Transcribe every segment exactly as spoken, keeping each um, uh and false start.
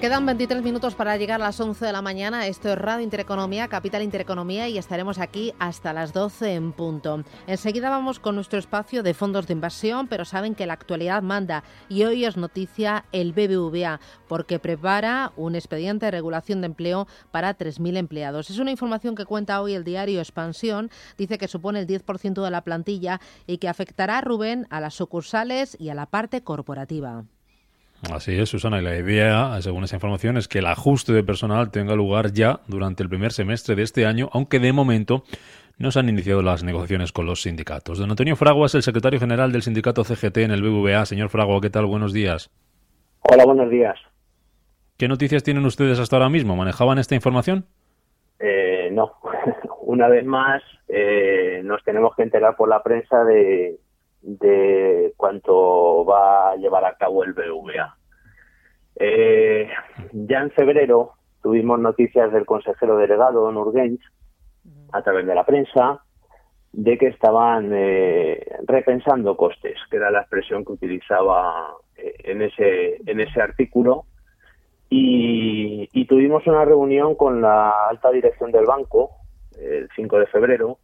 Quedan veintitrés minutos para llegar a las once de la mañana. Esto es Radio Intereconomía, Capital Intereconomía, y estaremos aquí hasta las doce en punto. Enseguida vamos con nuestro espacio de fondos de inversión, pero saben que la actualidad manda y hoy es noticia el B B V A porque prepara un expediente de regulación de empleo para tres mil empleados. Es una información que cuenta hoy el diario Expansión. Dice que supone el diez por ciento de la plantilla y que afectará, Rubén, a las sucursales y a la parte corporativa. Así es, Susana, y la idea, según esa información, es que el ajuste de personal tenga lugar ya durante el primer semestre de este año, aunque de momento no se han iniciado las negociaciones con los sindicatos. Don Antonio Fragua es el secretario general del sindicato C G T en el B B V A. Señor Fragua, ¿qué tal? Buenos días. Hola, buenos días. ¿Qué noticias tienen ustedes hasta ahora mismo? ¿Manejaban esta información? Eh, no. Una vez más, eh, nos tenemos que enterar por la prensa de... de cuánto va a llevar a cabo el B B V A. Eh, ya en febrero tuvimos noticias del consejero delegado, don Urgench, a través de la prensa, de que estaban eh, repensando costes, que era la expresión que utilizaba eh, en ese en ese artículo, y, y tuvimos una reunión con la alta dirección del banco el cinco de febrero,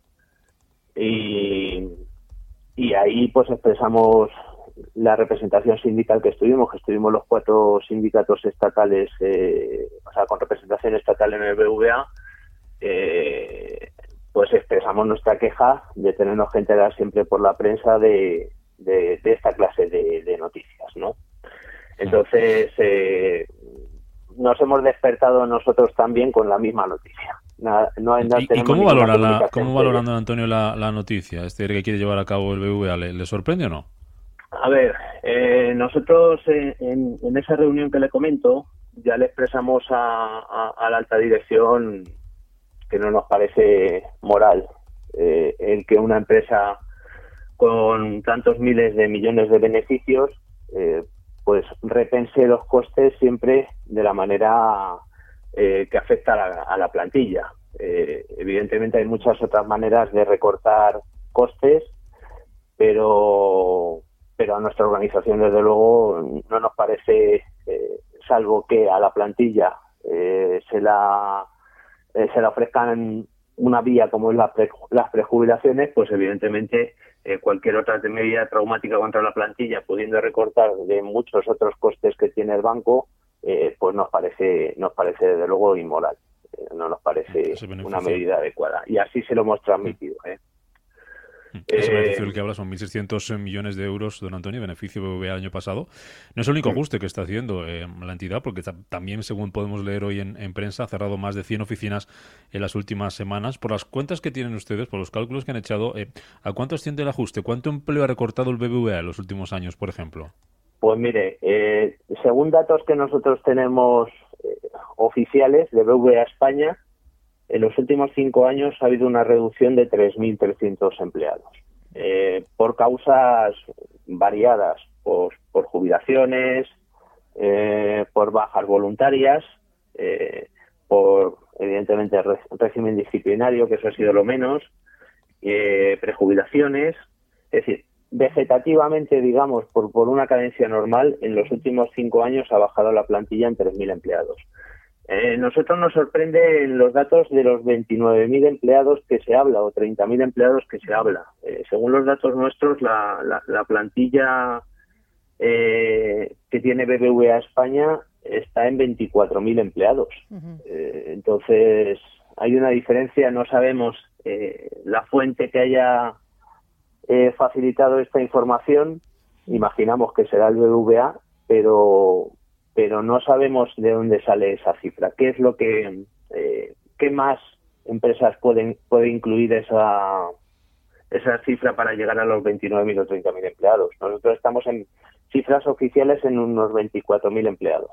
y Y ahí pues expresamos la representación sindical que estuvimos, que estuvimos los cuatro sindicatos estatales, eh, o sea, con representación estatal en el B B V A, eh, pues expresamos nuestra queja de tenernos que enterar siempre por la prensa de, de, de esta clase de, de noticias, ¿no? Entonces, eh, nos hemos despertado nosotros también con la misma noticia. Nada, no, no ¿Y, ¿Y cómo valora la, cómo valora, don Antonio, la, la noticia este que quiere llevar a cabo el B B V A? ¿Le, le sorprende o no? A ver, eh, nosotros eh, en, en esa reunión que le comento ya le expresamos a, a, a la alta dirección que no nos parece moral eh, el que una empresa con tantos miles de millones de beneficios eh, pues repense los costes siempre de la manera eh, que afecta a la, a la plantilla. Eh, evidentemente hay muchas otras maneras de recortar costes, pero pero a nuestra organización desde luego no nos parece, eh, salvo que a la plantilla eh, se la eh, se la ofrezcan una vía como es la pre, las prejubilaciones, pues evidentemente eh, cualquier otra medida traumática contra la plantilla, pudiendo recortar de muchos otros costes que tiene el banco, eh, pues nos parece nos parece desde luego inmoral. Eh, no nos parece una medida adecuada. Y así se lo hemos transmitido, ¿eh? Ese beneficio del que habla son mil seiscientos millones de euros, don Antonio, beneficio B B V A el año pasado. No es el único ajuste que está haciendo eh, la entidad, porque ta- también, según podemos leer hoy en, en prensa, ha cerrado más de cien oficinas en las últimas semanas. Por las cuentas que tienen ustedes, por los cálculos que han echado, eh, ¿a cuánto asciende el ajuste? ¿Cuánto empleo ha recortado el B B V A en los últimos años, por ejemplo? Pues mire, eh, según datos que nosotros tenemos eh, oficiales de B B V A España, en los últimos cinco años ha habido una reducción de tres mil trescientos empleados, eh, por causas variadas, por, por jubilaciones, eh, por bajas voluntarias, eh, por evidentemente re- régimen disciplinario, que eso ha sido lo menos, eh, prejubilaciones, es decir, vegetativamente, digamos, por, por una cadencia normal, en los últimos cinco años ha bajado la plantilla en tres mil empleados. Eh, nosotros nos sorprende los datos de los veintinueve mil empleados que se habla o treinta mil empleados que se habla. Eh, según los datos nuestros, la, la, la plantilla eh, que tiene B B V A España está en veinticuatro mil empleados. Uh-huh. Eh, entonces, hay una diferencia. No sabemos eh, la fuente que haya eh, facilitado esta información. Imaginamos que será el B B V A, pero... pero no sabemos de dónde sale esa cifra. ¿Qué es lo que, eh, qué más empresas pueden puede incluir esa esa cifra para llegar a los veintinueve mil o treinta mil empleados? Nosotros estamos en cifras oficiales en unos veinticuatro mil empleados.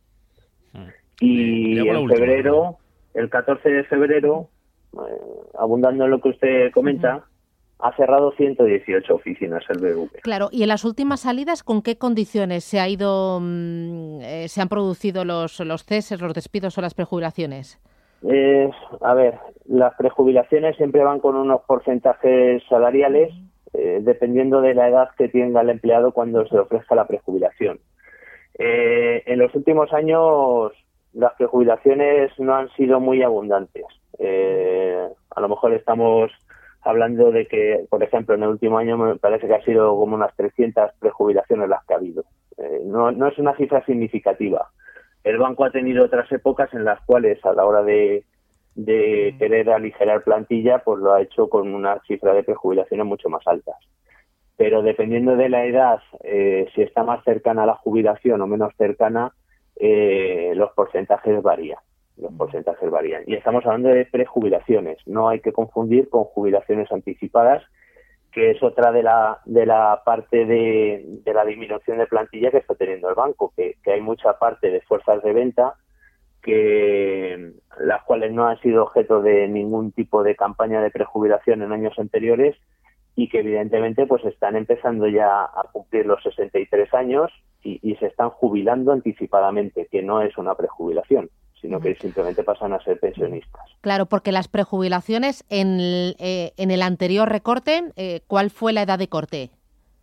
Y en última, febrero, ¿no? El catorce de febrero, eh, abundando en lo que usted comenta, uh-huh. ha cerrado ciento dieciocho oficinas el B B V A. Claro, y en las últimas salidas, ¿con qué condiciones se ha ido, eh, se han producido los, los ceses, los despidos o las prejubilaciones? Eh, a ver, las prejubilaciones siempre van con unos porcentajes salariales, eh, dependiendo de la edad que tenga el empleado cuando se le ofrezca la prejubilación. Eh, en los últimos años las prejubilaciones no han sido muy abundantes. Eh, a lo mejor estamos hablando de que, por ejemplo, en el último año me parece que ha sido como unas trescientas prejubilaciones las que ha habido. Eh, no, no es una cifra significativa. El banco ha tenido otras épocas en las cuales, a la hora de, de querer aligerar plantilla, pues lo ha hecho con una cifra de prejubilaciones mucho más altas. Pero dependiendo de la edad, eh, si está más cercana a la jubilación o menos cercana, eh, los porcentajes varían. Los porcentajes varían. Y estamos hablando de prejubilaciones. No hay que confundir con jubilaciones anticipadas, que es otra de la de la parte de, de la disminución de plantilla que está teniendo el banco, que, que hay mucha parte de fuerzas de venta que las cuales no han sido objeto de ningún tipo de campaña de prejubilación en años anteriores y que evidentemente pues están empezando ya a cumplir los sesenta y tres años y, y se están jubilando anticipadamente, que no es una prejubilación, sino que simplemente pasan a ser pensionistas. Claro, porque las prejubilaciones en el, eh, en el anterior recorte, eh, ¿cuál fue la edad de corte?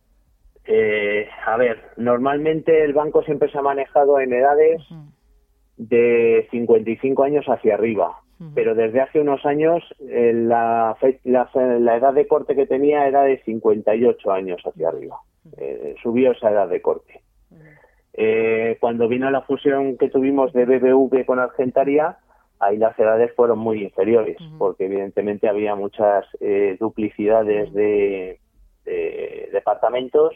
Eh, a ver, normalmente el banco siempre se ha manejado en edades uh-huh. de cincuenta y cinco años hacia arriba, uh-huh. pero desde hace unos años eh, la, fe, la, la edad de corte que tenía era de cincuenta y ocho años hacia arriba. Eh, subió esa edad de corte. Eh, cuando vino la fusión que tuvimos de B B V con Argentaria, ahí las edades fueron muy inferiores, uh-huh. porque evidentemente había muchas eh, duplicidades de, de departamentos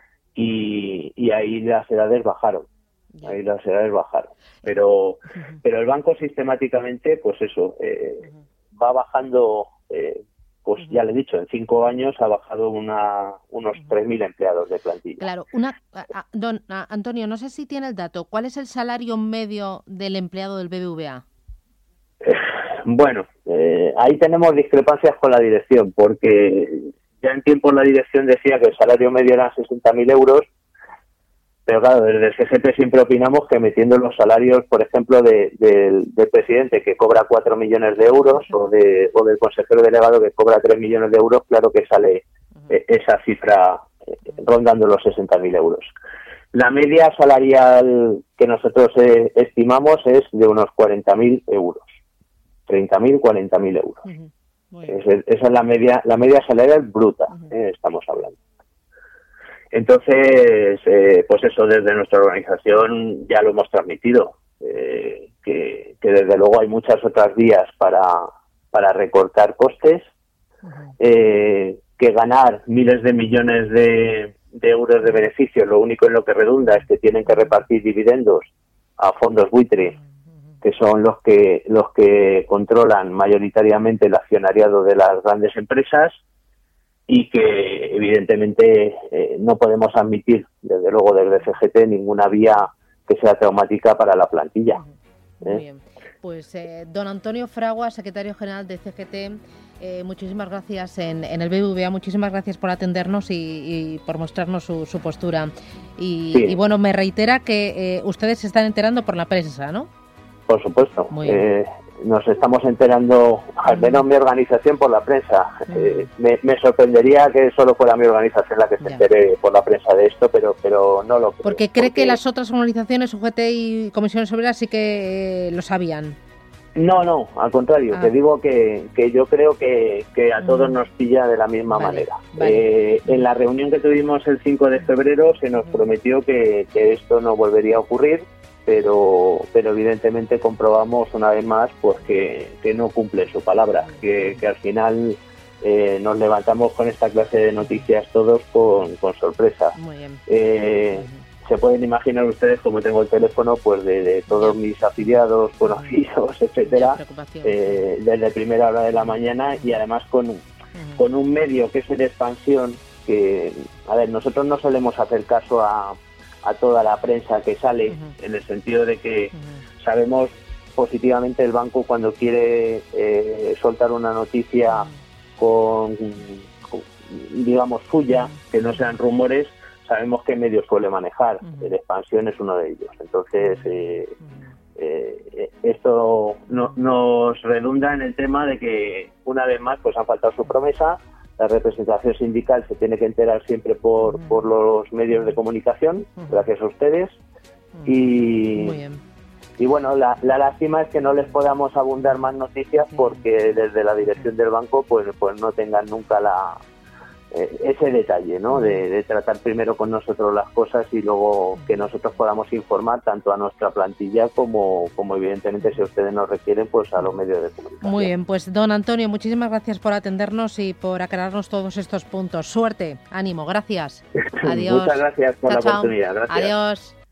y, y ahí las edades bajaron. Ahí las edades bajaron. Pero, uh-huh. pero el banco sistemáticamente, pues eso, eh, uh-huh. va bajando. Eh, Pues ya le he dicho, en cinco años ha bajado una, unos tres mil empleados de plantilla. Claro, una, a, don a, Antonio, no sé si tiene el dato. ¿Cuál es el salario medio del empleado del B B V A? Eh, bueno, eh, ahí tenemos discrepancias con la dirección, porque ya en tiempos la dirección decía que el salario medio era sesenta mil euros, pero claro, desde el C G T siempre opinamos que metiendo los salarios, por ejemplo, de, de, del presidente que cobra cuatro millones de euros o, de, o del consejero delegado que cobra tres millones de euros, claro que sale eh, esa cifra eh, rondando los sesenta mil euros. La media salarial que nosotros eh, estimamos es de unos cuarenta mil euros, treinta mil, cuarenta mil euros. Uh-huh. Es, esa es la media, la media salarial bruta, uh-huh. eh, estamos hablando. Entonces, eh, pues eso desde nuestra organización ya lo hemos transmitido, eh, que, que desde luego hay muchas otras vías para, para recortar costes, eh, que ganar miles de millones de, de euros de beneficios, lo único en lo que redunda es que tienen que repartir dividendos a fondos buitre, que son los que, los que controlan mayoritariamente el accionariado de las grandes empresas, y que evidentemente eh, no podemos admitir, desde luego desde C G T, ninguna vía que sea traumática para la plantilla. Muy ¿eh? bien. Pues eh, don Antonio Fragua, secretario general de C G T, eh, muchísimas gracias en, en el B B V A, muchísimas gracias por atendernos y, y por mostrarnos su, su postura. Y, sí. y bueno, me reitera que eh, ustedes se están enterando por la prensa, ¿no? Por supuesto. Muy bien. Eh, nos estamos enterando, al menos mi organización, por la prensa. Eh, me, me sorprendería que solo fuera mi organización la que se entere por la prensa de esto, pero pero no lo creo. Porque cree porque... que las otras organizaciones, U G T y Comisiones Obreras, sí que eh, lo sabían. No, no, al contrario, ah. te digo que, que yo creo que, que a todos nos pilla de la misma vale, manera. Vale. Eh, en la reunión que tuvimos el cinco de febrero se nos prometió que, que esto no volvería a ocurrir, pero pero evidentemente comprobamos una vez más pues que, que no cumple su palabra, que, que al final eh, nos levantamos con esta clase de noticias todos con, con sorpresa. Muy bien. Eh, se pueden imaginar ustedes, como tengo el teléfono pues de, de todos mis afiliados, conocidos, etcétera, eh, desde primera hora de la mañana, y además con, uh-huh. con un medio que es el de expansión, que, a ver, nosotros no solemos hacer caso a a toda la prensa que sale, uh-huh. en el sentido de que uh-huh. sabemos positivamente el banco cuando quiere eh, soltar una noticia uh-huh. con, con, digamos, suya, uh-huh. que no sean rumores, sabemos qué medios suele manejar. Uh-huh. El expansión es uno de ellos. Entonces, eh, uh-huh. eh, esto no, nos redunda en el tema de que, una vez más, pues han faltado su promesa. La representación sindical se tiene que enterar siempre por, por los medios de comunicación, gracias a ustedes, Y, Muy bien. y bueno, la, la lástima es que no les podamos abundar más noticias porque desde la dirección del banco pues, pues no tengan nunca la ese detalle, ¿no? De, de tratar primero con nosotros las cosas y luego que nosotros podamos informar tanto a nuestra plantilla como, como evidentemente si ustedes nos requieren, pues a los medios de comunicación. Muy bien, pues don Antonio, muchísimas gracias por atendernos y por aclararnos todos estos puntos. Suerte, ánimo, gracias. Adiós. Muchas gracias por chao, la oportunidad. Gracias. Adiós.